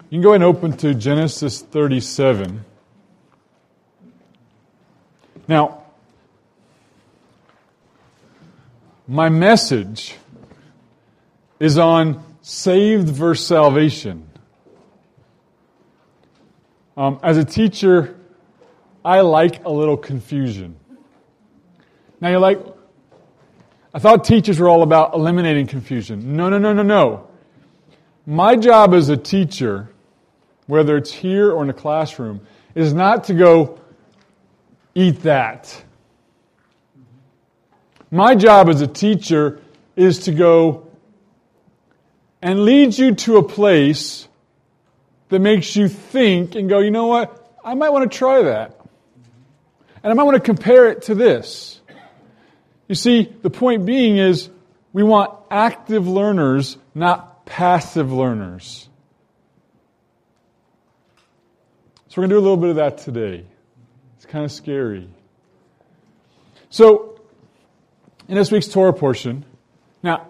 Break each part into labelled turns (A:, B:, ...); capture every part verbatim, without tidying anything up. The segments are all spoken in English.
A: You can go ahead and open to Genesis thirty-seven. Now, my message is on saved versus salvation. Um, as a teacher, I like a little confusion. Now you're like, I thought teachers were all about eliminating confusion. No, no, no, no, no. My job as a teacher, whether it's here or in a classroom, is not to go, eat that. My job as a teacher is to go and lead you to a place that makes you think and go, you know what, I might want to try that. And I might want to compare it to this. You see, the point being is we want active learners, not passive learners. So we're going to do a little bit of that today. It's kind of scary. So, in this week's Torah portion, now,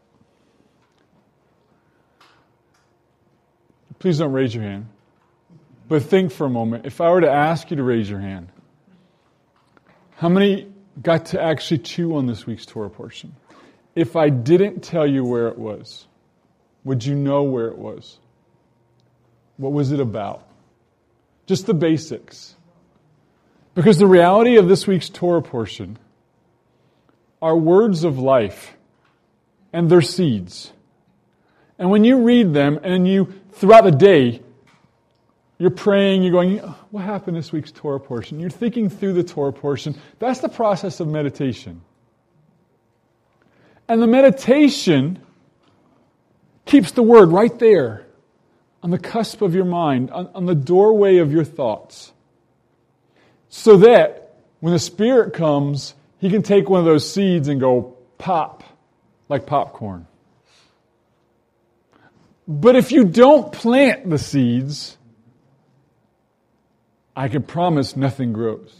A: please don't raise your hand, but think for a moment. If I were to ask you to raise your hand, how many got to actually chew on this week's Torah portion? If I didn't tell you where it was, would you know where it was? What was it about? Just the basics. Because the reality of this week's Torah portion are words of life, and they're seeds. And when you read them, and you, throughout the day, you're praying, you're going, what happened this week's Torah portion? You're thinking through the Torah portion. That's the process of meditation. And the meditation keeps the word right there, on the cusp of your mind, on, on the doorway of your thoughts. So that when the Spirit comes, He can take one of those seeds and go pop, like popcorn. But if you don't plant the seeds, I can promise nothing grows.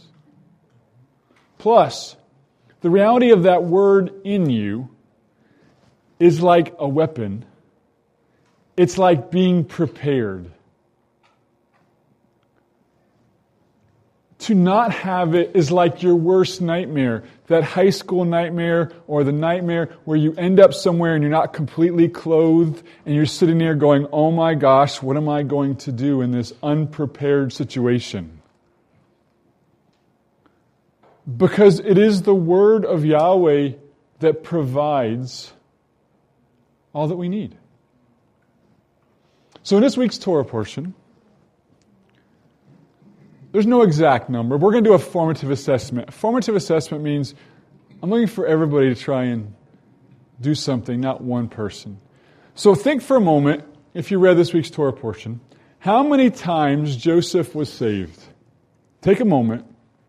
A: Plus, the reality of that word in you is like a weapon. It's like being prepared. To not have it is like your worst nightmare. That high school nightmare or the nightmare where you end up somewhere and you're not completely clothed and you're sitting there going, oh my gosh, what am I going to do in this unprepared situation? Because it is the word of Yahweh that provides all that we need. So in this week's Torah portion, there's no exact number. We're going to do a formative assessment. A formative assessment means I'm looking for everybody to try and do something, not one person. So think for a moment, if you read this week's Torah portion, how many times Joseph was saved? Take a moment.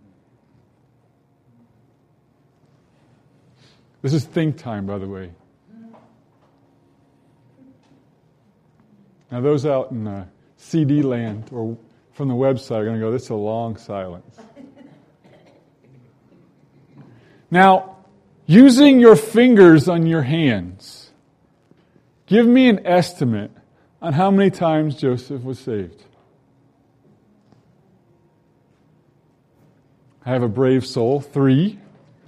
A: This is think time, by the way. Now those out in uh, C D land or from the website are going to go, this is a long silence. Now, using your fingers on your hands, give me an estimate on how many times Joseph was saved. I have a brave soul. Three.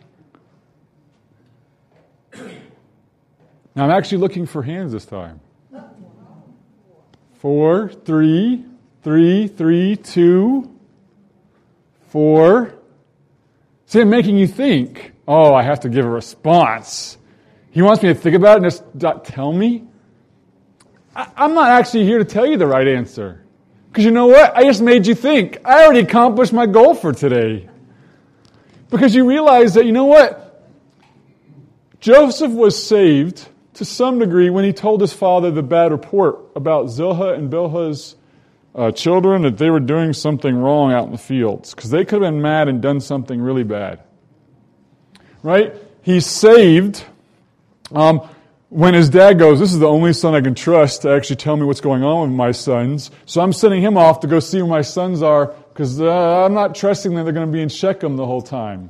A: Now I'm actually looking for hands this time. Four, three, three, three, two, four. See, I'm making you think. Oh, I have to give a response. He wants me to think about it and just not tell me? I, I'm not actually here to tell you the right answer. Because you know what? I just made you think. I already accomplished my goal for today. Because you realize that, you know what? Joseph was saved to some degree when he told his father the bad report about Zilpah and Bilhah's uh, children, that they were doing something wrong out in the fields. Because they could have been mad and done something really bad. Right? He's saved um, when his dad goes, this is the only son I can trust to actually tell me what's going on with my sons. So I'm sending him off to go see where my sons are because uh, I'm not trusting that they're going to be in Shechem the whole time.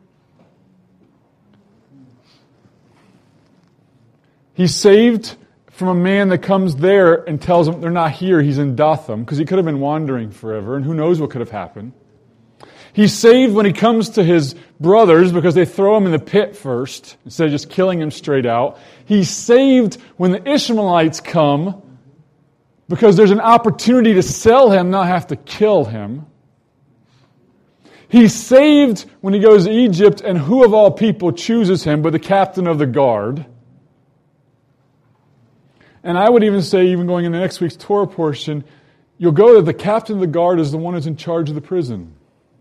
A: He's saved from a man that comes there and tells them they're not here, he's in Dothan, because he could have been wandering forever, and who knows what could have happened. He's saved when he comes to his brothers because they throw him in the pit first, instead of just killing him straight out. He's saved when the Ishmaelites come because there's an opportunity to sell him, not have to kill him. He's saved when he goes to Egypt, and who of all people chooses him but the captain of the guard? And I would even say, even going into next week's Torah portion, you'll go that the captain of the guard is the one who's in charge of the prison.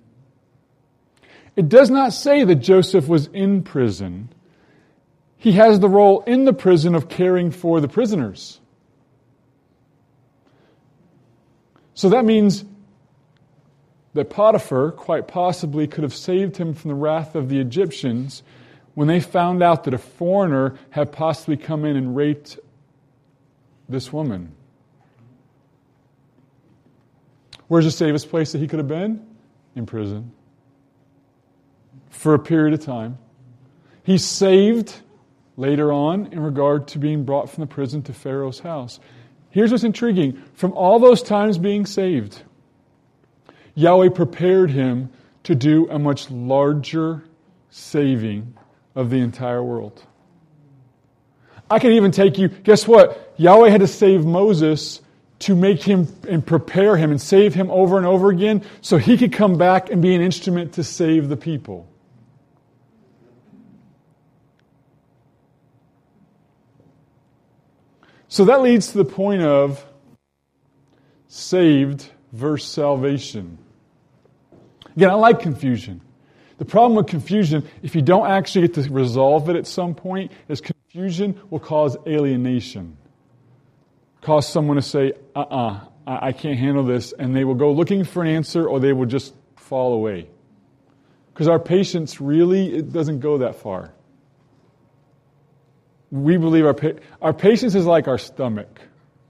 A: It does not say that Joseph was in prison. He has the role in the prison of caring for the prisoners. So that means that Potiphar quite possibly could have saved him from the wrath of the Egyptians when they found out that a foreigner had possibly come in and raped this woman. Where's the safest place that he could have been? In prison. For a period of time. He's saved later on in regard to being brought from the prison to Pharaoh's house. Here's what's intriguing. From all those times being saved, Yahweh prepared him to do a much larger saving of the entire world. I can even take you, guess what? Yahweh had to save Moses to make him and prepare him and save him over and over again so he could come back and be an instrument to save the people. So that leads to the point of saved versus salvation. Again, I like confusion. The problem with confusion, if you don't actually get to resolve it at some point, is confusion will cause alienation. Cause someone to say, uh-uh, I can't handle this, and they will go looking for an answer or they will just fall away. Because our patience really, it doesn't go that far. We believe our our patience is like our stomach.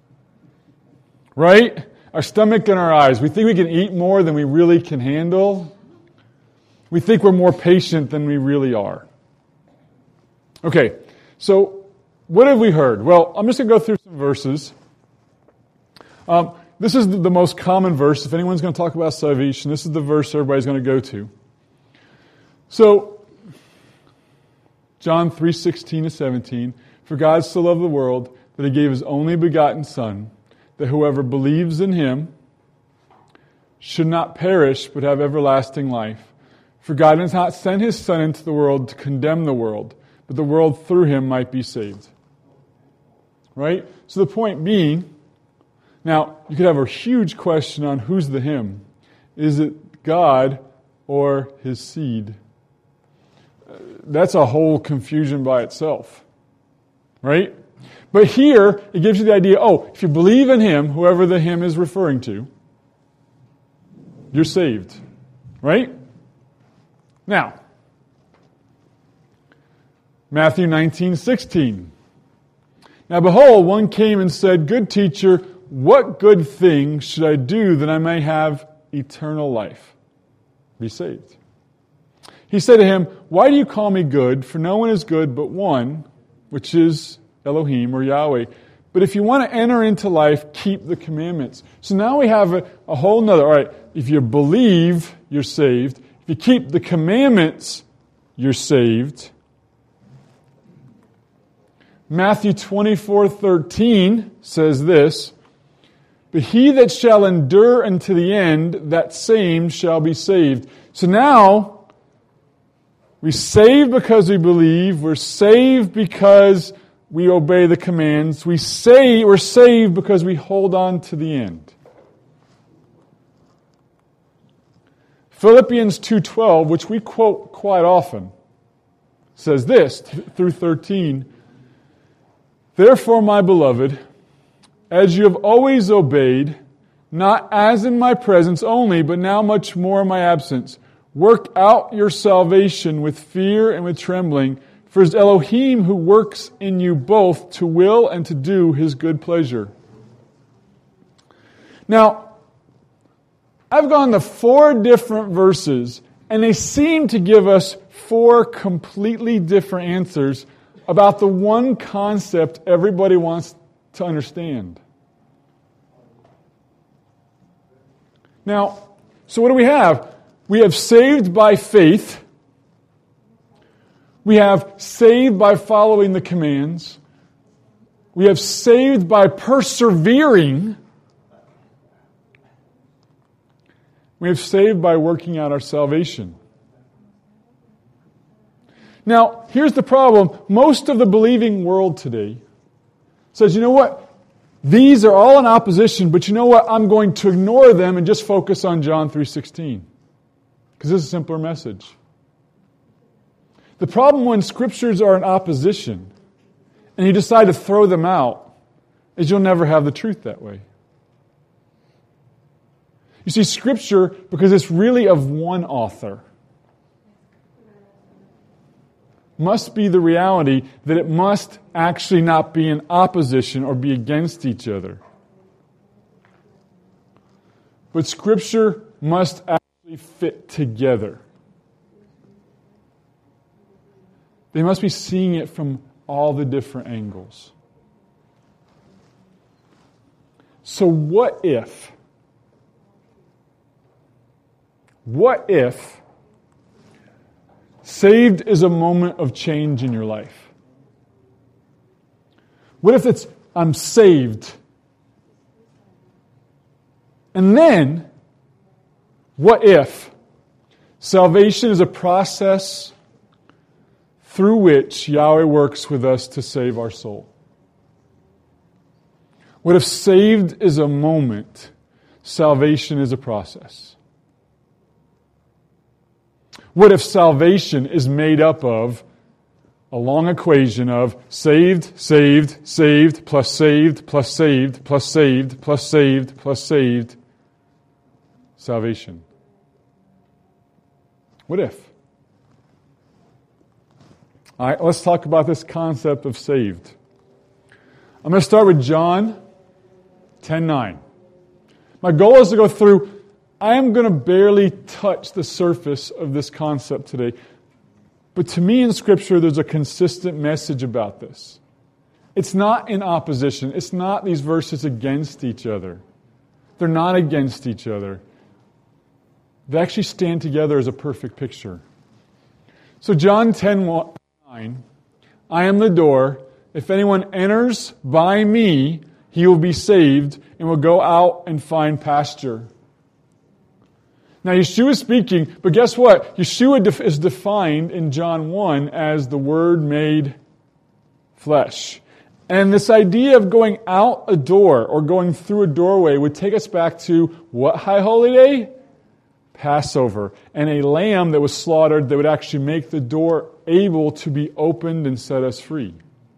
A: Right? Our stomach and our eyes. We think we can eat more than we really can handle. We think we're more patient than we really are. Okay, so what have we heard? Well, I'm just going to go through some verses. Um, this is the most common verse. If anyone's going to talk about salvation, this is the verse everybody's going to go to. So, John three sixteen to seventeen, for God so loved the world that He gave His only begotten Son, that whoever believes in Him should not perish but have everlasting life. For God has not sent His Son into the world to condemn the world, but the world through Him might be saved. Right? So the point being, now you could have a huge question on who's the Him. Is it God or His seed? That's a whole confusion by itself. Right? But here, it gives you the idea, oh, if you believe in Him, whoever the Him is referring to, you're saved. Right? Now, Matthew nineteen sixteen. Now behold, one came and said, Good teacher, what good thing should I do that I may have eternal life? Be saved. He said to him, Why do you call me good? For no one is good but one, which is Elohim or Yahweh. But if you want to enter into life, keep the commandments. So now we have a, a whole nother, all right, if you believe, you're saved. If you keep the commandments, you're saved. Matthew twenty-four thirteen says this, But he that shall endure unto the end, that same shall be saved. So now, we save because we believe. We're saved because we obey the commands. We say we're saved because we hold on to the end. Philippians two twelve, which we quote quite often, says this through thirteen. Therefore, my beloved, as you have always obeyed, not as in my presence only, but now much more in my absence, work out your salvation with fear and with trembling, for it is Elohim who works in you both to will and to do His good pleasure. Now, I've gone to four different verses, and they seem to give us four completely different answers about the one concept everybody wants to understand. Now, so what do we have? We have saved by faith. We have saved by following the commands. We have saved by persevering. We have saved by working out our salvation. Now, here's the problem. Most of the believing world today says, you know what? These are all in opposition, but you know what? I'm going to ignore them and just focus on John three sixteen. Because this is a simpler message. The problem when scriptures are in opposition and you decide to throw them out is you'll never have the truth that way. You see, Scripture, because it's really of one author, must be the reality that it must actually not be in opposition or be against each other. But Scripture must actually fit together. They must be seeing it from all the different angles. So what if, what if saved is a moment of change in your life? What if it's, I'm saved? And then, what if salvation is a process through which Yahweh works with us to save our soul? What if saved is a moment, salvation is a process? What if salvation is made up of a long equation of saved, saved, saved, plus saved, plus saved, plus saved, plus saved, plus saved, salvation? What if? All right, let's talk about this concept of saved. I'm going to start with John ten nine. My goal is to go through, I am going to barely touch the surface of this concept today. But to me in Scripture, there's a consistent message about this. It's not in opposition. It's not these verses against each other. They're not against each other. They actually stand together as a perfect picture. So John ten nine, I am the door. If anyone enters by me, he will be saved and will go out and find pasture. Now, Yeshua is speaking, but guess what? Yeshua is defined in John one as the Word made flesh. And this idea of going out a door or going through a doorway would take us back to what High Holy Day? Passover. And a lamb that was slaughtered that would actually make the door able to be opened and set us free.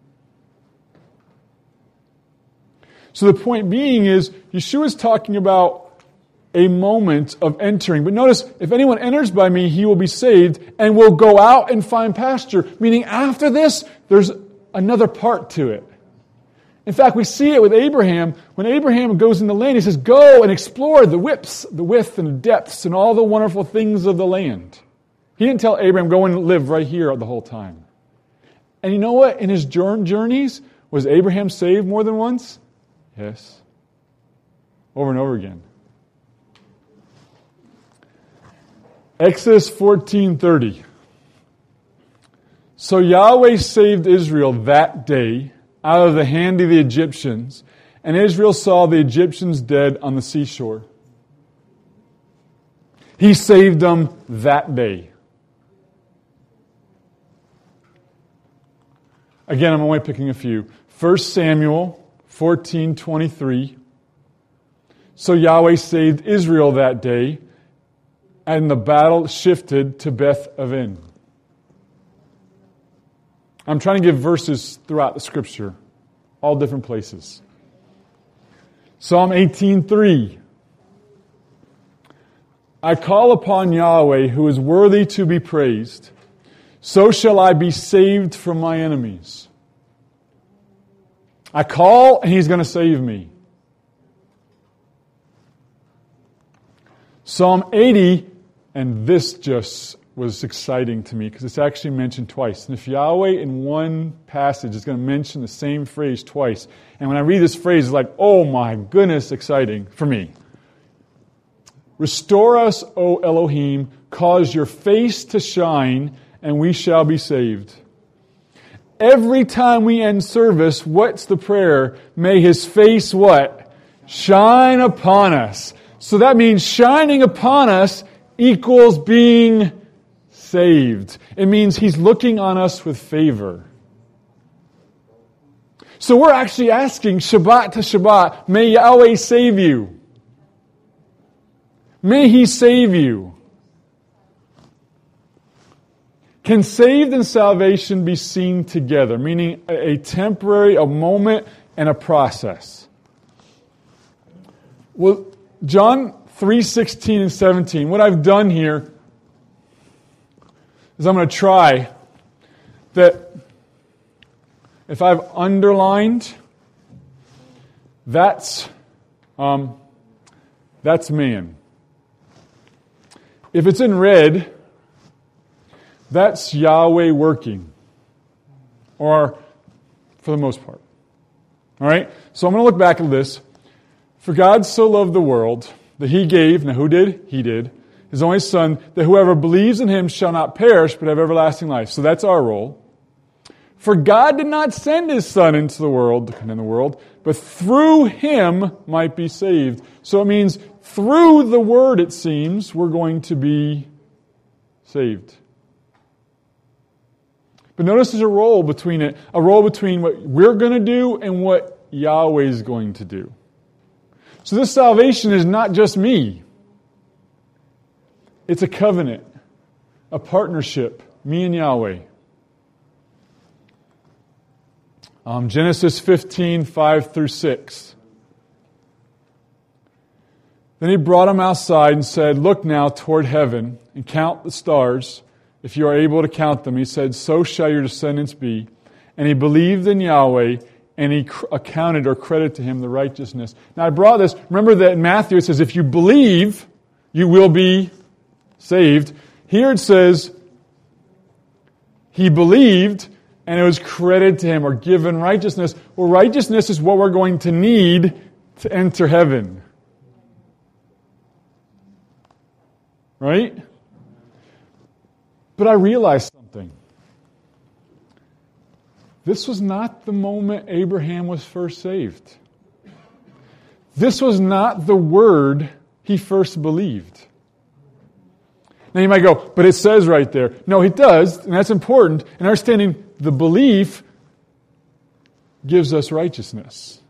A: So the point being is, Yeshua is talking about a moment of entering. But notice, if anyone enters by me, he will be saved and will go out and find pasture. Meaning after this, there's another part to it. In fact, we see it with Abraham. When Abraham goes in the land, he says, go and explore the widths, the width and the depths and all the wonderful things of the land. He didn't tell Abraham, go and live right here the whole time. And you know what? In his journeys, was Abraham saved more than once? Yes. Over and over again. Exodus fourteen thirty. So Yahweh saved Israel that day out of the hand of the Egyptians, and Israel saw the Egyptians dead on the seashore. He saved them that day. Again, I'm only picking a few. First Samuel fourteen twenty-three. So Yahweh saved Israel that day, and the battle shifted to Beth Aven. I'm trying to give verses throughout the Scripture, all different places. Psalm eighteen three. I call upon Yahweh, who is worthy to be praised. So shall I be saved from my enemies. I call, and He's going to save me. Psalm eighty, and this just was exciting to me because it's actually mentioned twice. And if Yahweh in one passage is going to mention the same phrase twice, and when I read this phrase, it's like, oh my goodness, exciting for me. Restore us, O Elohim, cause your face to shine, and we shall be saved. Every time we end service, what's the prayer? May His face what? Shine upon us. So that means shining upon us equals being saved. It means He's looking on us with favor. So we're actually asking Shabbat to Shabbat, may Yahweh save you. May He save you. Can saved and salvation be seen together? Meaning a temporary, a moment, and a process. Well, John three sixteen and seventeen, what I've done here is I'm going to try that if I've underlined, that's, um, that's man. If it's in red, that's Yahweh working. Or for the most part. All right? So I'm going to look back at this. For God so loved the world that He gave, now who did? He did. His only Son, that whoever believes in Him shall not perish, but have everlasting life. So that's our role. For God did not send His Son into the world to condemn the world, but through Him might be saved. So it means through the Word, it seems, we're going to be saved. But notice there's a role between it, a role between what we're going to do and what Yahweh is going to do. So this salvation is not just me. It's a covenant, a partnership, me and Yahweh. Um, Genesis fifteen, five through six. Then He brought him outside and said, look now toward heaven and count the stars, if you are able to count them. He said, so shall your descendants be. And he believed in Yahweh, and He accounted or credited to him the righteousness. Now I brought this. Remember that in Matthew it says, if you believe, you will be saved. Here it says, he believed, and it was credited to him or given righteousness. Well, righteousness is what we're going to need to enter heaven. Right? But I realized something. This was not the moment Abraham was first saved. This was not the word he first believed. Now you might go, but it says right there. No, it does, and that's important. And understanding the belief gives us righteousness.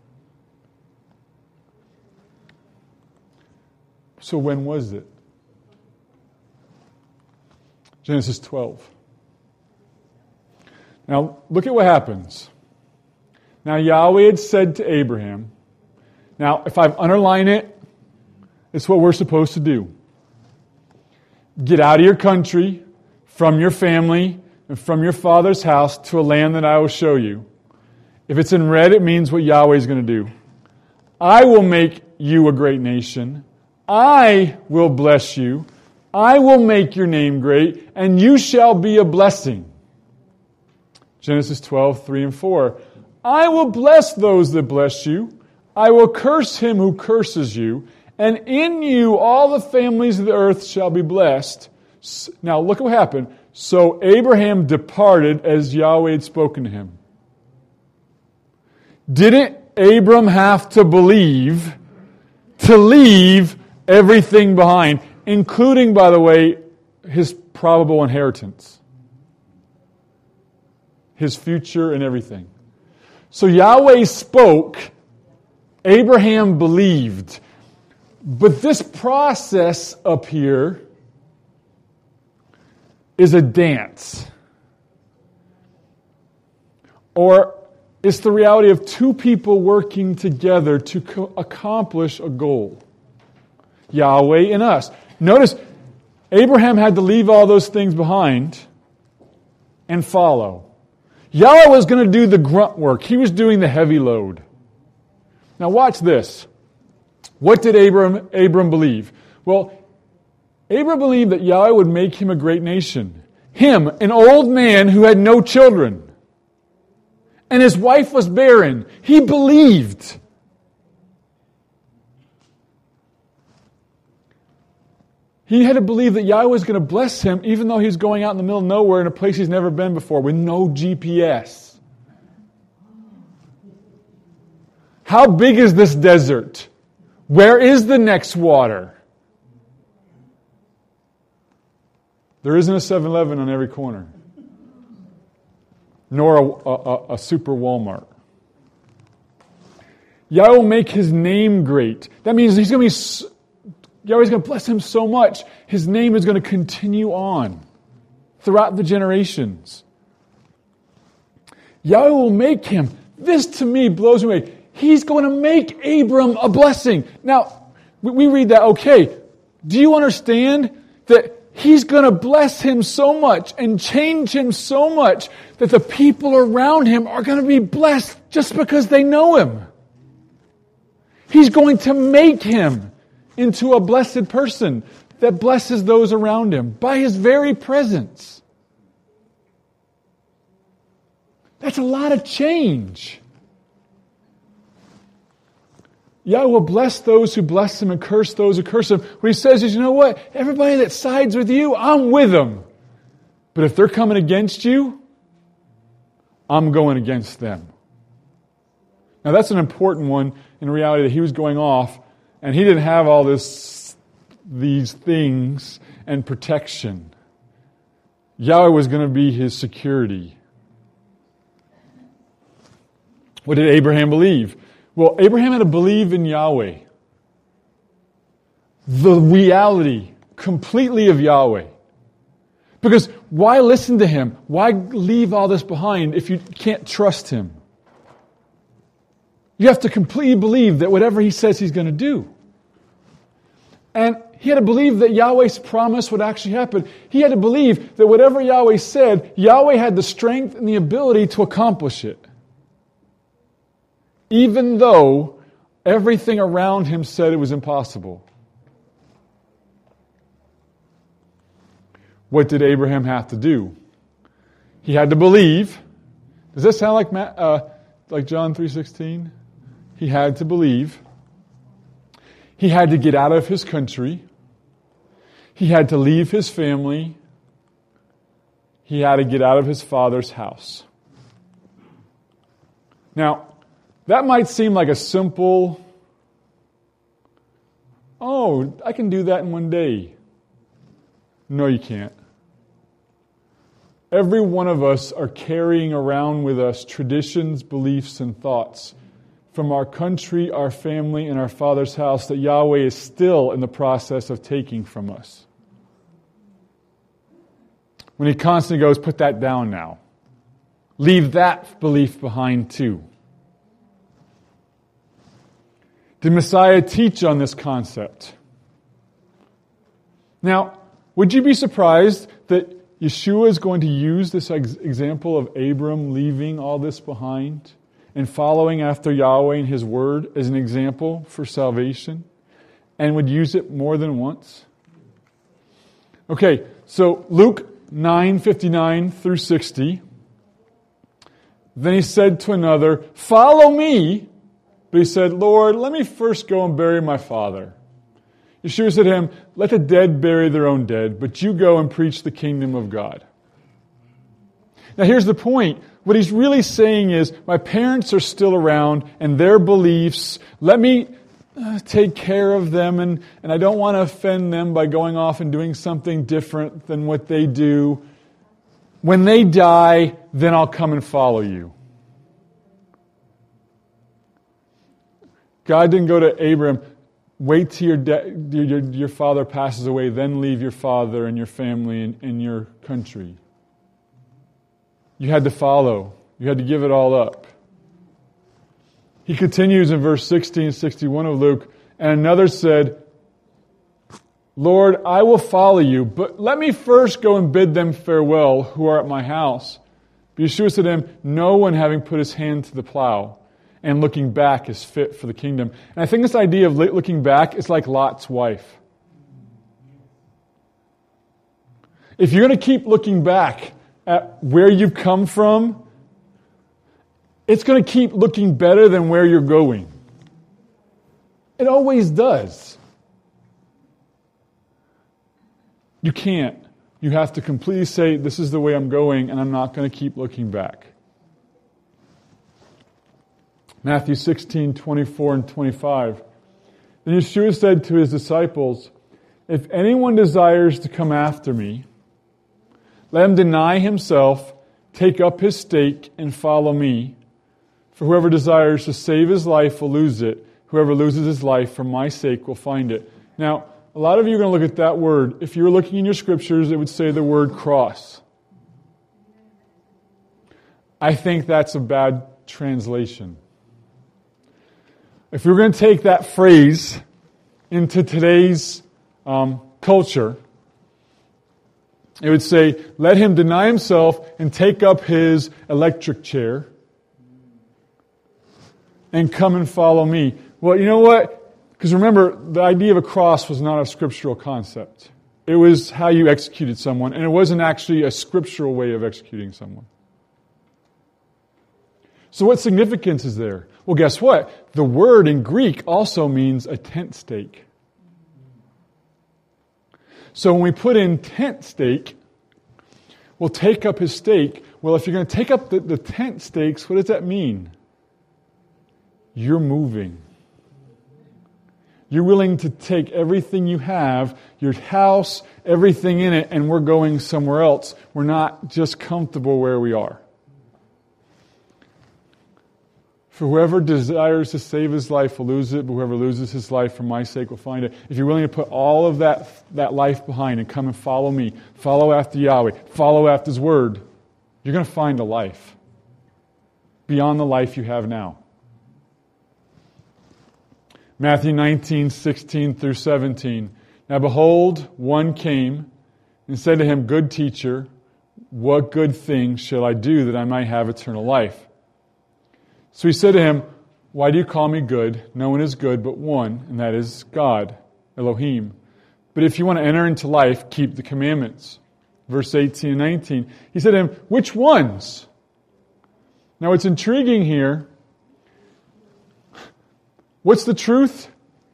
A: So when was it? Genesis twelve. Now, look at what happens. Now, Yahweh had said to Abraham, now, if I've underlined it, it's what we're supposed to do. Get out of your country, from your family, and from your father's house to a land that I will show you. If it's in red, it means what Yahweh is going to do. I will make you a great nation. I will bless you. I will make your name great, and you shall be a blessing. Genesis twelve, three and four. I will bless those that bless you. I will curse him who curses you. And in you all the families of the earth shall be blessed. Now look what happened. So Abraham departed as Yahweh had spoken to him. Didn't Abram have to believe to leave everything behind, including, by the way, his probable inheritance? His future and everything. So Yahweh spoke, Abraham believed. But this process up here is a dance. Or it's the reality of two people working together to co- accomplish a goal. Yahweh and us. Notice, Abraham had to leave all those things behind and follow. Yahweh was going to do the grunt work. He was doing the heavy load. Now watch this. What did Abram, Abram believe? Well, Abram believed that Yahweh would make him a great nation. Him, an old man who had no children. And his wife was barren. He believed. He had to believe that Yahweh was going to bless him even though he was going out in the middle of nowhere in a place he's never been before with no G P S. How big is this desert? Where is the next water? There isn't a seven eleven on every corner. Nor a, a, a super Walmart. Yahweh will make his name great. That means he's going to be... Yahweh's going to bless him so much, his name is going to continue on throughout the generations. Yahweh will make him. This to me blows me away. He's going to make Abram a blessing. Now, we read that, okay. Do you understand that he's going to bless him so much and change him so much that the people around him are going to be blessed just because they know him? He's going to make him into a blessed person that blesses those around him by his very presence. That's a lot of change. Yahweh will bless those who bless him and curse those who curse him. What he says is, you know what? Everybody that sides with you, I'm with them. But if they're coming against you, I'm going against them. Now that's an important one in reality, that he was going off and he didn't have all this, these things and protection. Yahweh was going to be his security. What did Abraham believe? Well, Abraham had to believe in Yahweh. The reality completely of Yahweh. Because why listen to him? Why leave all this behind if you can't trust him? You have to completely believe that whatever he says he's going to do. And he had to believe that Yahweh's promise would actually happen. He had to believe that whatever Yahweh said, Yahweh had the strength and the ability to accomplish it. Even though everything around him said it was impossible. What did Abraham have to do? He had to believe. Does that sound like uh, like John three sixteen? He had to believe. He had to get out of his country. He had to leave his family. He had to get out of his father's house. Now, that might seem like a simple, oh, I can do that in one day. No, you can't. Every one of us are carrying around with us traditions, beliefs, and thoughts from our country, our family, and our Father's house that Yahweh is still in the process of taking from us. When he constantly goes, put that down now. Leave that belief behind too. Did Messiah teach on this concept? Now, would you be surprised that Yeshua is going to use this ex- example of Abram leaving all this behind and following after Yahweh and His Word as an example for salvation, and would use it more than once? Okay, so Luke nine fifty-nine through sixty. Then he said to another, "Follow me." But he said, "Lord, let me first go and bury my father." Yeshua said to him, "Let the dead bury their own dead, but you go and preach the kingdom of God." Now here's the point. What he's really saying is, my parents are still around and their beliefs, let me uh, take care of them, and, and I don't want to offend them by going off and doing something different than what they do. When they die, then I'll come and follow you. God didn't go to Abram, wait till your, de- your, your father passes away, then leave your father and your family and, and your country. You had to follow. You had to give it all up. He continues in verse sixteen and sixty-one of Luke, and another said, "Lord, I will follow you, but let me first go and bid them farewell who are at my house." But Yeshua said to him, "No one having put his hand to the plow and looking back is fit for the kingdom." And I think this idea of looking back is like Lot's wife. If you're going to keep looking back at where you've come from, it's going to keep looking better than where you're going. It always does. You can't. You have to completely say, this is the way I'm going, and I'm not going to keep looking back. Matthew sixteen, twenty-four and twenty-five. Then Yeshua said to his disciples, if anyone desires to come after me, let him deny himself, take up his stake, and follow me. For whoever desires to save his life will lose it. Whoever loses his life for my sake will find it. Now, a lot of you are going to look at that word. If you were looking in your scriptures, it would say the word cross. I think that's a bad translation. If we were going to take that phrase into today's um, culture, it would say, let him deny himself and take up his electric chair and come and follow me. Well, you know what? Because remember, the idea of a cross was not a scriptural concept. It was how you executed someone, and it wasn't actually a scriptural way of executing someone. So what significance is there? Well, guess what? The word in Greek also means a tent stake. So when we put in tent stake, we'll take up his stake. Well, if you're going to take up the, the tent stakes, what does that mean? You're moving. You're willing to take everything you have, your house, everything in it, and we're going somewhere else. We're not just comfortable where we are. For whoever desires to save his life will lose it, but whoever loses his life for my sake will find it. If you're willing to put all of that, that life behind and come and follow me, follow after Yahweh, follow after his word, you're going to find a life beyond the life you have now. Matthew nineteen, sixteen through seventeen. Now behold, one came and said to him, good teacher, what good thing shall I do that I might have eternal life? So he said to him, why do you call me good? No one is good but one, and that is God, Elohim. But if you want to enter into life, keep the commandments. Verse eighteen and nineteen. He said to him, which ones? Now what's intriguing here, what's the truth?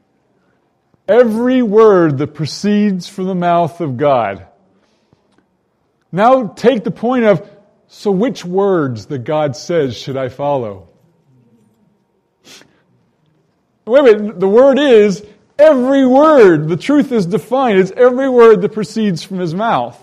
A: Every word that proceeds from the mouth of God. Now take the point of, so which words that God says should I follow? Wait a minute, the word is every word. The truth is defined. It's every word that proceeds from his mouth.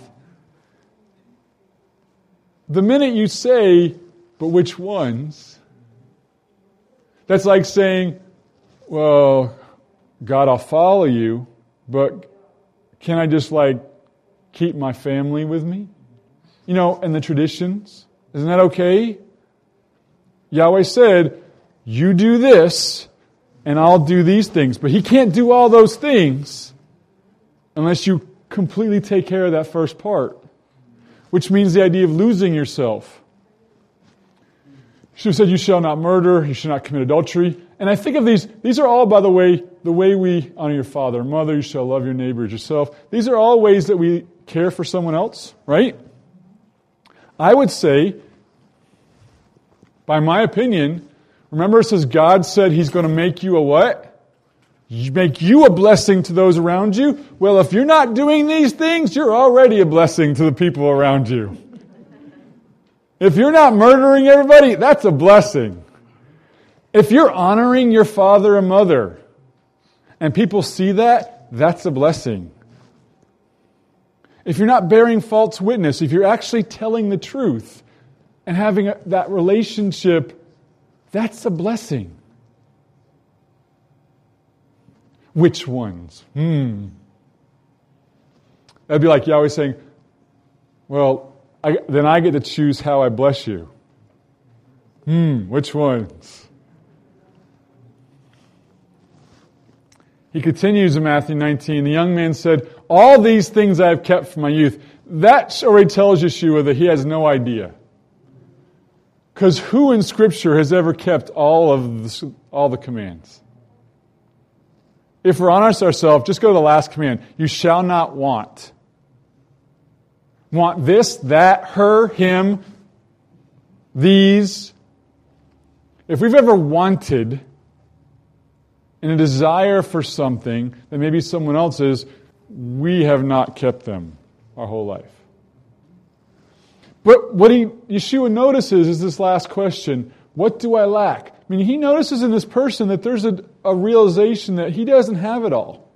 A: The minute you say, but which ones? That's like saying, well, God, I'll follow you, but can I just like keep my family with me? You know, and the traditions. Isn't that okay? Yahweh said, you do this, and I'll do these things. But he can't do all those things unless you completely take care of that first part, which means the idea of losing yourself. She said, you shall not murder, you shall not commit adultery. And I think of these, these are all, by the way, the way we honor your father and mother, you shall love your neighbor as yourself. These are all ways that we care for someone else, right? I would say, by my opinion, remember it says God said he's going to make you a what? Make you a blessing to those around you. Well, if you're not doing these things, you're already a blessing to the people around you. If you're not murdering everybody, that's a blessing. If you're honoring your father and mother, and people see that, that's a blessing. If you're not bearing false witness, if you're actually telling the truth and having a, that relationship, that's a blessing. Which ones? Hmm. That'd be like Yahweh saying, well, I, then I get to choose how I bless you. Hmm, which ones? He continues in Matthew nineteen. The young man said, all these things I have kept from my youth. That already tells Yeshua that he has no idea. Because who in Scripture has ever kept all of the, all the commands? If we're honest ourselves, just go to the last command. You shall not want. want this, that, her, him, these. If we've ever wanted and a desire for something that maybe someone else's, we have not kept them our whole life. But what he, Yeshua notices is this last question, what do I lack? I mean, he notices in this person that there's a, a realization that he doesn't have it all.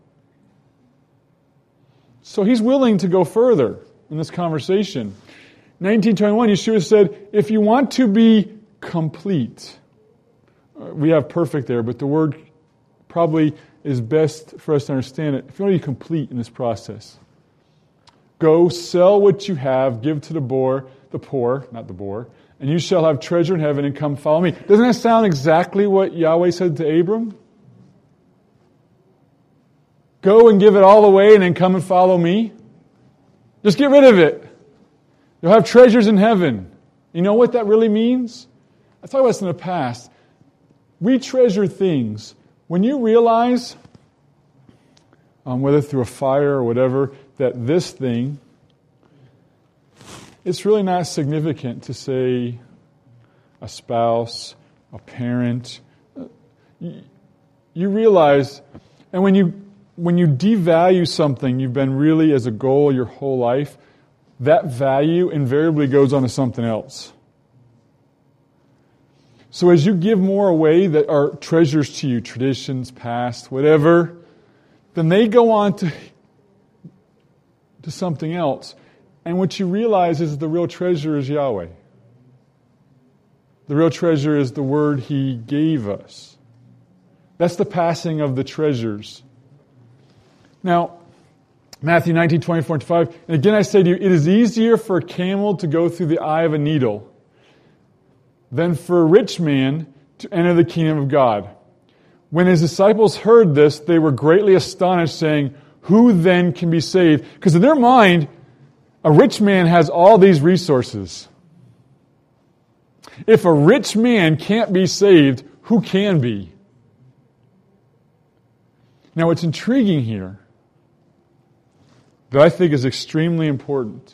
A: So he's willing to go further in this conversation. nineteen twenty-one, Yeshua said, if you want to be complete, we have perfect there, but the word probably is best for us to understand it. If you want to be complete in this process, go sell what you have, give to the poor, the poor, not the poor, and you shall have treasure in heaven and come follow me. Doesn't that sound exactly what Yahweh said to Abram? Go and give it all away and then come and follow me. Just get rid of it. You'll have treasures in heaven. You know what that really means? I talked about this in the past. We treasure things. When you realize, um, whether through a fire or whatever, that this thing, it's really not significant to say a spouse, a parent. You, you realize, and when you when you devalue something you've been really as a goal your whole life, that value invariably goes on to something else. So as you give more away that are treasures to you, traditions, past, whatever, then they go on to, to something else. And what you realize is the real treasure is Yahweh. The real treasure is the word He gave us. That's the passing of the treasures. Now, Matthew nineteen, twenty-four and twenty-five, and again I say to you, it is easier for a camel to go through the eye of a needle than for a rich man to enter the kingdom of God. When His disciples heard this, they were greatly astonished, saying, who then can be saved? Because in their mind, a rich man has all these resources. If a rich man can't be saved, who can be? Now, what's intriguing here, that I think is extremely important,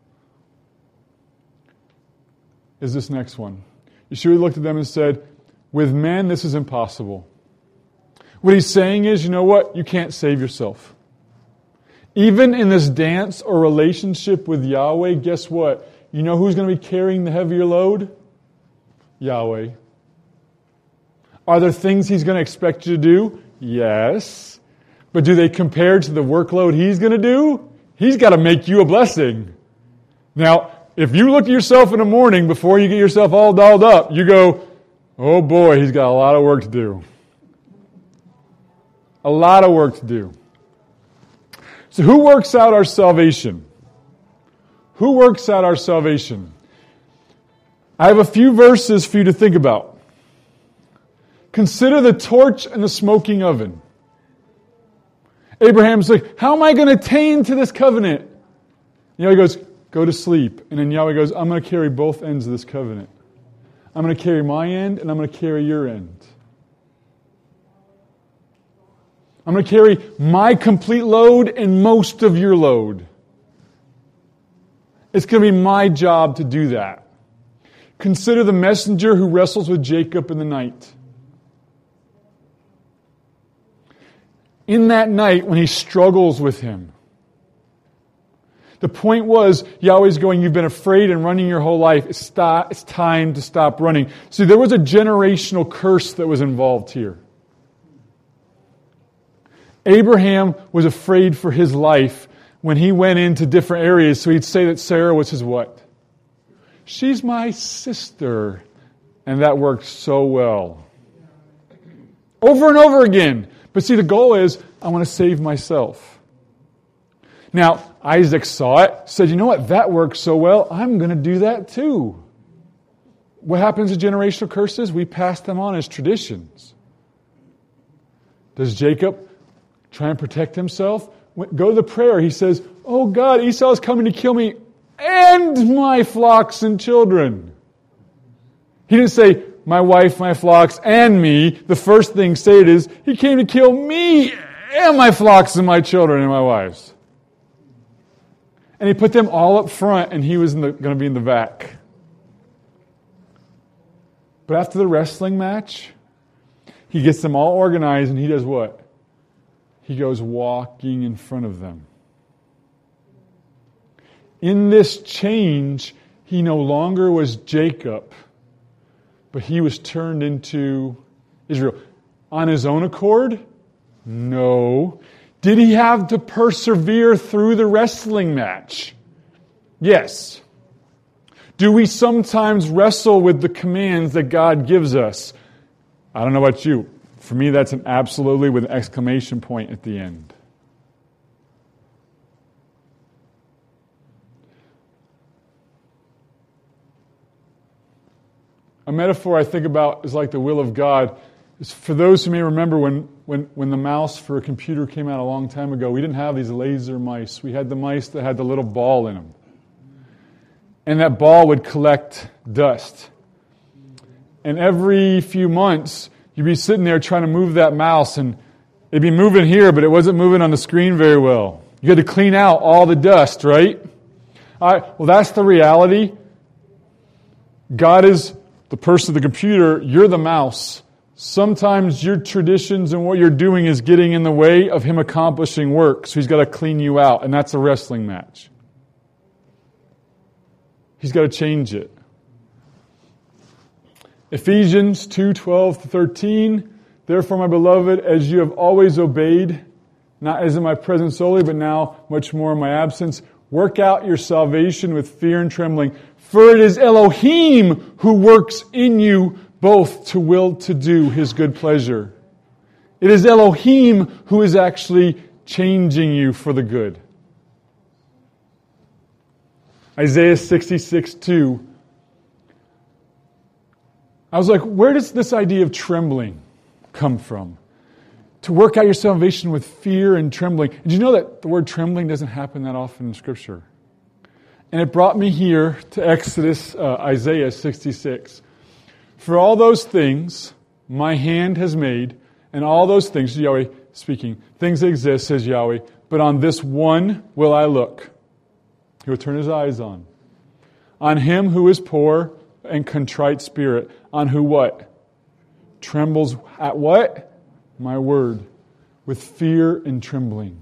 A: is this next one. Yeshua looked at them and said, with men this is impossible. What He's saying is, you know what? You can't save yourself. Even in this dance or relationship with Yahweh, guess what? You know who's going to be carrying the heavier load? Yahweh. Are there things He's going to expect you to do? Yes. But do they compare to the workload He's going to do? He's got to make you a blessing. Now, if you look at yourself in the morning before you get yourself all dolled up, you go, oh boy, He's got a lot of work to do. A lot of work to do. So who works out our salvation? Who works out our salvation? I have a few verses for you to think about. Consider the torch and the smoking oven. Abraham's like, how am I going to attain to this covenant? You know, he goes, go to sleep. And then Yahweh goes, I'm going to carry both ends of this covenant. I'm going to carry my end and I'm going to carry your end. I'm going to carry my complete load and most of your load. It's going to be my job to do that. Consider the messenger who wrestles with Jacob in the night. In that night when he struggles with him. The point was, Yahweh's going, you've been afraid and running your whole life. It's, stop, it's time to stop running. See, there was a generational curse that was involved here. Abraham was afraid for his life when he went into different areas, so he'd say that Sarah was his what? She's my sister. And that worked so well. Over and over again. But see, the goal is, I want to save myself. Now, Isaac saw it, said, you know what, that works so well, I'm going to do that too. What happens to generational curses? We pass them on as traditions. Does Jacob try and protect himself? Go to the prayer. He says, oh God, Esau is coming to kill me and my flocks and children. He didn't say, my wife, my flocks, and me. The first thing stated is, he came to kill me and my flocks and my children and my wives. And he put them all up front, and he was going to be in the back. But after the wrestling match, he gets them all organized, and he does what? He goes walking in front of them. In this change, he no longer was Jacob, but he was turned into Israel. On his own accord? No. Did he have to persevere through the wrestling match? Yes. Do we sometimes wrestle with the commands that God gives us? I don't know about you. For me, that's an absolutely with an exclamation point at the end. A metaphor I think about is like the will of God. It's for those who may remember when, when, when the mouse for a computer came out a long time ago, we didn't have these laser mice. We had the mice that had the little ball in them. And that ball would collect dust. And every few months, you'd be sitting there trying to move that mouse, and it'd be moving here, but it wasn't moving on the screen very well. You had to clean out all the dust, right? All right, well, that's the reality. God is the person of the computer. You're the mouse. Sometimes your traditions and what you're doing is getting in the way of Him accomplishing work, so He's got to clean you out, and that's a wrestling match. He's got to change it. Ephesians two, twelve to thirteen. Therefore, my beloved, as you have always obeyed, not as in my presence solely, but now much more in my absence, work out your salvation with fear and trembling. For it is Elohim who works in you both to will to do His good pleasure. It is Elohim who is actually changing you for the good. Isaiah sixty-six, two. I was like, where does this idea of trembling come from? To work out your salvation with fear and trembling. Did you know that the word trembling doesn't happen that often in Scripture? And it brought me here to Exodus, uh, Isaiah sixty-six. For all those things my hand has made, and all those things, Yahweh speaking, things that exist, says Yahweh, but on this one will I look. He will turn His eyes on. On him who is poor and contrite spirit. On who what? Trembles at what? My word. With fear and trembling.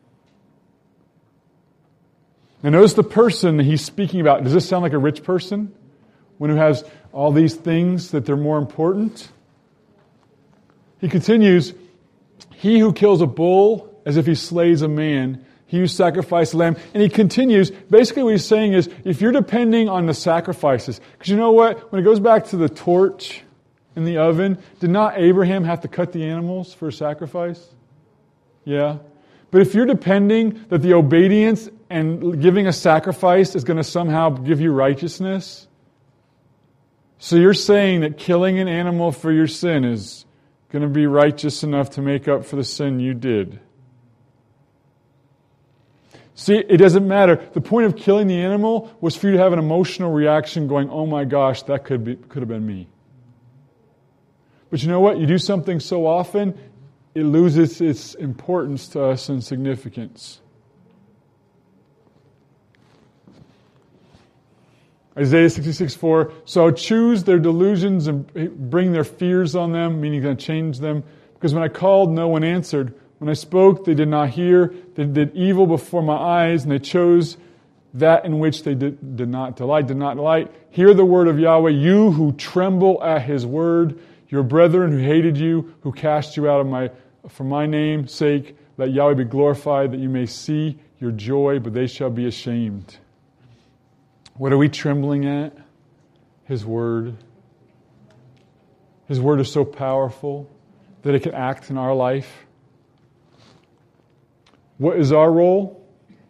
A: Now notice the person He's speaking about. Does this sound like a rich person? One who has all these things that they're more important? He continues, he who kills a bull as if he slays a man, he who sacrifices a lamb. And he continues, basically what he's saying is, if you're depending on the sacrifices, because you know what? When it goes back to the torch in the oven, did not Abraham have to cut the animals for a sacrifice? Yeah. But if you're depending that the obedience and giving a sacrifice is going to somehow give you righteousness, so you're saying that killing an animal for your sin is going to be righteous enough to make up for the sin you did. See, it doesn't matter. The point of killing the animal was for you to have an emotional reaction going, oh my gosh, that could be could have been me. But you know what? You do something so often, it loses its importance to us and significance. Isaiah sixty-six, four. So choose their delusions and bring their fears on them, meaning going to change them. Because when I called, no one answered. When I spoke, they did not hear. They did evil before my eyes, and they chose that in which they did, did not delight, did not delight. Hear the word of Yahweh, you who tremble at His word, your brethren who hated you, who cast you out of my for my name's sake. Let Yahweh be glorified, that you may see your joy, but they shall be ashamed. What are we trembling at? His word. His word is so powerful that it can act in our life. What is our role?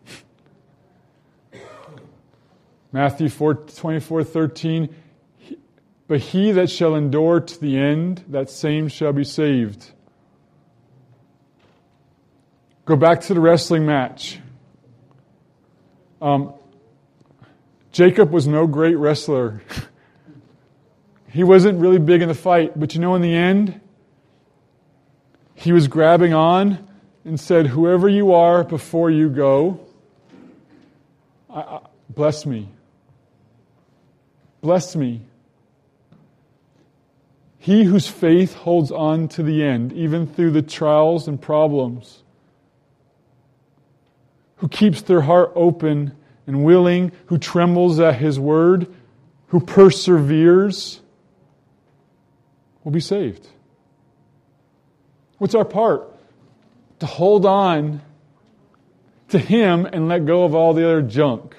A: Matthew four, twenty-four, thirteen. But he that shall endure to the end, that same shall be saved. Go back to the wrestling match. Um, Jacob was no great wrestler. He wasn't really big in the fight. But you know, in the end, he was grabbing on and said, whoever you are before you go, I, I, bless me. Bless me. He whose faith holds on to the end, even through the trials and problems, who keeps their heart open and willing, who trembles at His word, who perseveres, will be saved. What's our part? To hold on to Him and let go of all the other junk.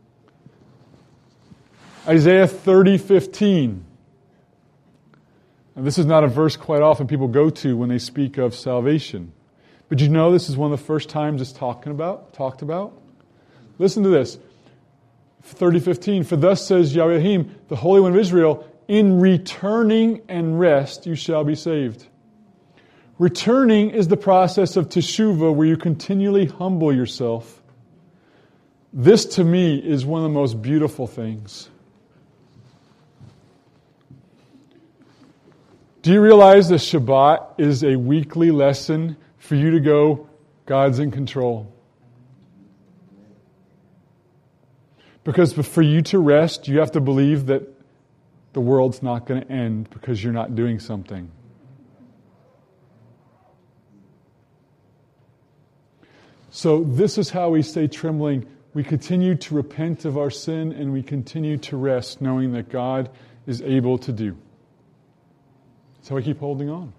A: Isaiah thirty fifteen. Now, this is not a verse quite often people go to when they speak of salvation. But you know this is one of the first times it's talking about, talked about? Listen to this. thirty fifteen. For thus says Yahweh Elohim, the Holy One of Israel, in returning and rest you shall be saved. Returning is the process of teshuvah, where you continually humble yourself. This to me is one of the most beautiful things. Do you realize that Shabbat is a weekly lesson for you to go, God's in control? Because for you to rest, you have to believe that the world's not going to end because you're not doing something. So this is how we stay trembling. We continue to repent of our sin and we continue to rest, knowing that God is able to do. So we keep holding on.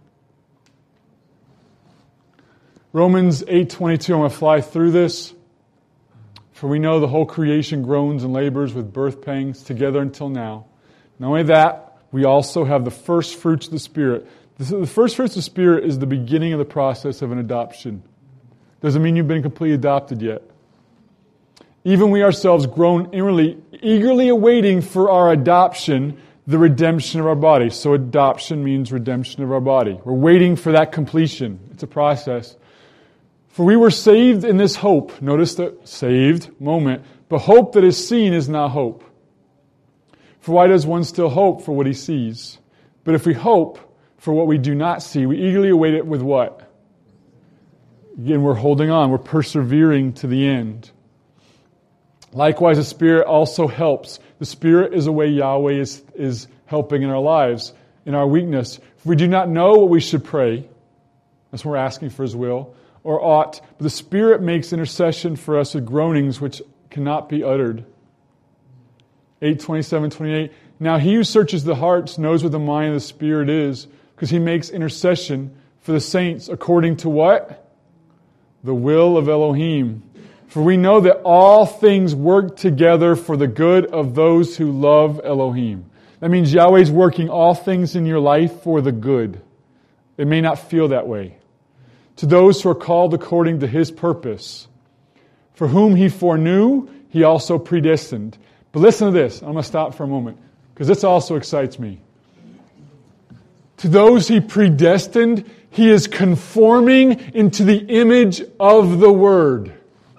A: Romans eight twenty-two, I'm going to fly through this. For we know the whole creation groans and labors with birth pangs together until now. Not only that, we also have the first fruits of the Spirit. The first fruits of the Spirit is the beginning of the process of an adoption. Doesn't mean you've been completely adopted yet. Even we ourselves groan inwardly, eagerly awaiting for our adoption, the redemption of our body. So adoption means redemption of our body. We're waiting for that completion. It's a process. For we were saved in this hope. Notice the saved moment. But hope that is seen is not hope. For why does one still hope for what he sees? But if we hope for what we do not see, we eagerly await it with what? Again, we're holding on. We're persevering to the end. Likewise, the Spirit also helps. The Spirit is a way Yahweh is, is helping in our lives, in our weakness. If we do not know what we should pray, that's what we're asking for His will, or ought, but the Spirit makes intercession for us with groanings which cannot be uttered. eight twenty-seven twenty-eight. Now He who searches the hearts knows what the mind of the Spirit is, because He makes intercession for the saints according to what? The will of Elohim. For we know that all things work together for the good of those who love Elohim. That means Yahweh's working all things in your life for the good. It may not feel that way. To those who are called according to His purpose. For whom He foreknew, He also predestined. But listen to this. I'm going to stop for a moment, because this also excites me. To those He predestined, He is conforming into the image of the Word.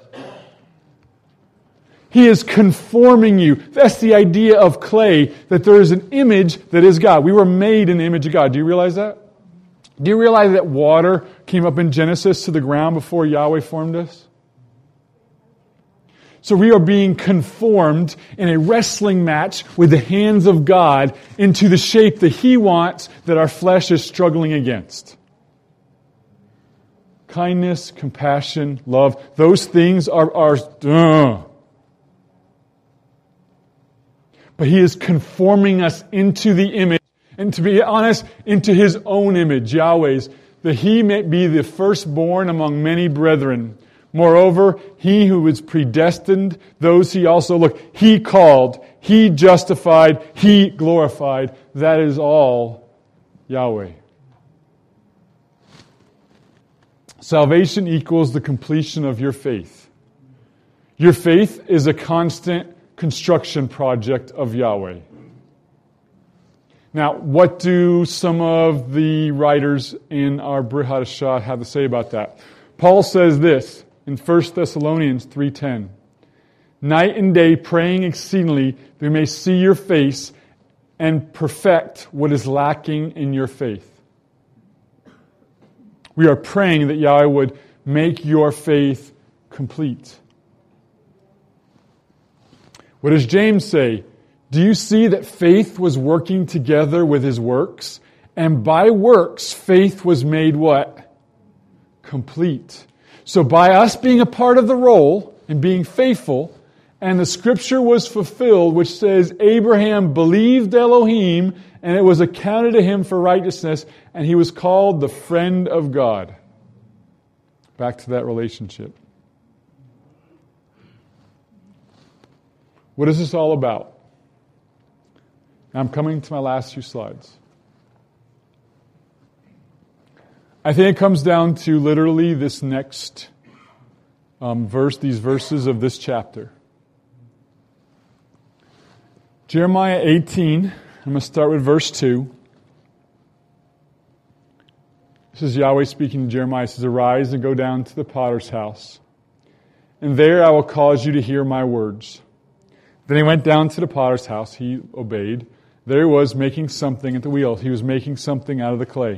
A: He is conforming you. That's the idea of clay, that there is an image that is God. We were made in the image of God. Do you realize that? Do you realize that water came up in Genesis to the ground before Yahweh formed us? So we are being conformed in a wrestling match with the hands of God into the shape that He wants, that our flesh is struggling against. Kindness, compassion, love, those things are ours. Uh. But He is conforming us into the image, and to be honest, into His own image, Yahweh's, that He may be the firstborn among many brethren. Moreover, He who was predestined, those He also looked, He called, He justified, He glorified. That is all Yahweh. Salvation equals the completion of your faith. Your faith is a constant construction project of Yahweh. Now, what do some of the writers in our Brit Hadashah have to say about that? Paul says this in First Thessalonians three ten. Night and day praying exceedingly that we may see your face and perfect what is lacking in your faith. We are praying that Yahweh would make your faith complete. What does James say? Do you see that faith was working together with his works? And by works, faith was made what? Complete. So by us being a part of the role and being faithful, and the scripture was fulfilled, which says Abraham believed Elohim, and it was accounted to him for righteousness, and he was called the friend of God. Back to that relationship. What is this all about? I'm coming to my last few slides. I think it comes down to literally this next um, verse, these verses of this chapter. Jeremiah eighteen, I'm going to start with verse two. This is Yahweh speaking to Jeremiah. He says, "Arise and go down to the potter's house, and there I will cause you to hear my words." Then he went down to the potter's house. He obeyed. There he was making something at the wheel. He was making something out of the clay.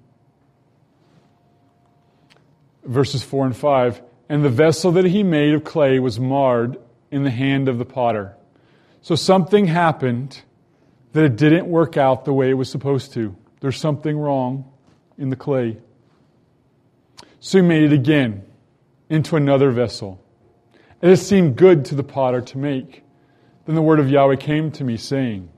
A: Verses four and five. And the vessel that he made of clay was marred in the hand of the potter. So something happened that it didn't work out the way it was supposed to. There's something wrong in the clay. So he made it again into another vessel. And it seemed good to the potter to make. Then the word of Yahweh came to me, saying,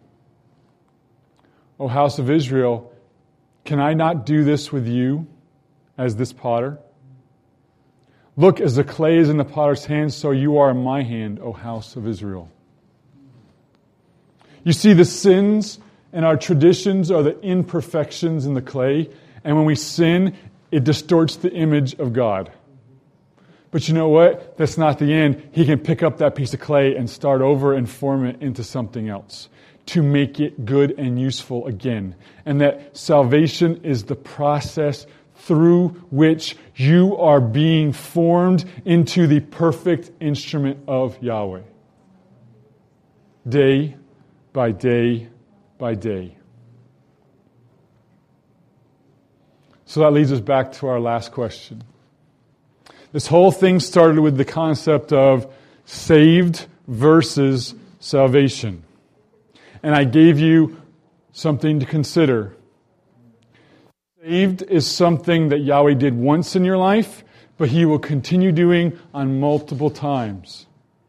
A: O house of Israel, can I not do this with you as this potter? Look, as the clay is in the potter's hand, so you are in my hand, O house of Israel. You see, the sins and our traditions are the imperfections in the clay, and when we sin, it distorts the image of God. But you know what? That's not the end. He can pick up that piece of clay and start over and form it into something else to make it good and useful again. And that salvation is the process through which you are being formed into the perfect instrument of Yahweh. Day by day by day. So that leads us back to our last question. This whole thing started with the concept of saved versus salvation. And I gave you something to consider. Saved is something that Yahweh did once in your life, but He will continue doing on multiple times.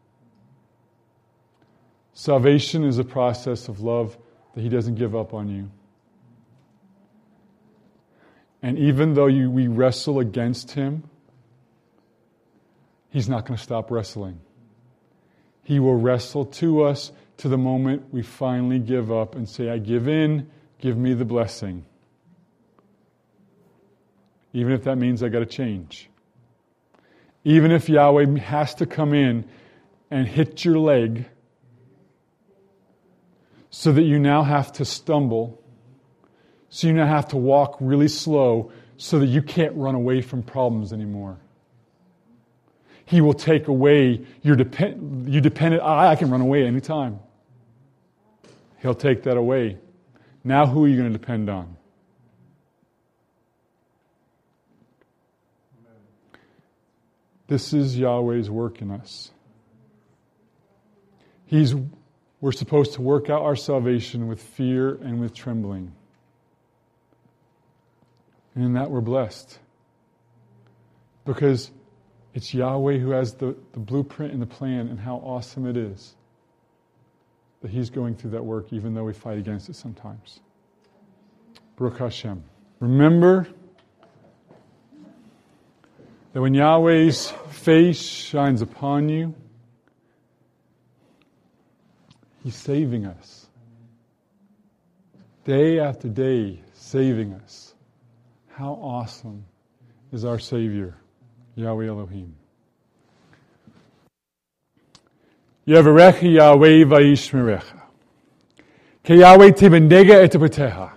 A: Salvation is a process of love that He doesn't give up on you. And even though you, we wrestle against Him, He's not going to stop wrestling. He will wrestle to us to the moment we finally give up and say, I give in, give me the blessing. Even if that means I got to change. Even if Yahweh has to come in and hit your leg so that you now have to stumble, so you now have to walk really slow so that you can't run away from problems anymore. He will take away your depend, you dependent, I, I can run away anytime. He'll take that away. Now who are you going to depend on? This is Yahweh's work in us. He's, we're supposed to work out our salvation with fear and with trembling. And in that we're blessed. Because it's Yahweh who has the, the blueprint and the plan, and how awesome it is that He's going through that work, even though we fight against it sometimes. Baruch Hashem. Remember that when Yahweh's face shines upon you, He's saving us. Day after day, saving us. How awesome is our Savior, Yahweh Elohim. Yevarecha Yahweh vayishmerecha. Ke Yahweh tibendega et tepeteha.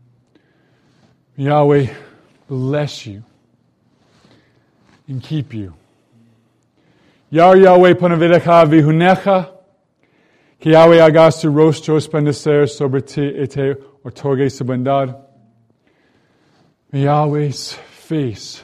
A: Yahweh bless you and keep you. Yar Yahweh panavidecha vihunecha. Ke Yahweh agastu rostro splendecer sobre ti ete otorge subandad. May Yahweh's face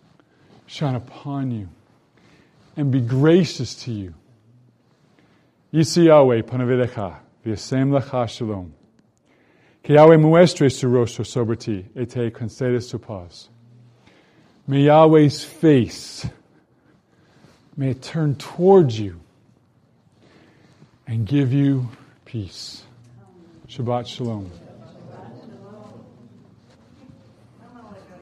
A: shine upon you and be gracious to you. Isi Yahweh panavidecha, v'yasem lecha shalom. Que Yahweh muestre su rostro sobre ti, et te conceda su paz. May Yahweh's face, may it turn towards you and give you peace. Shabbat shalom.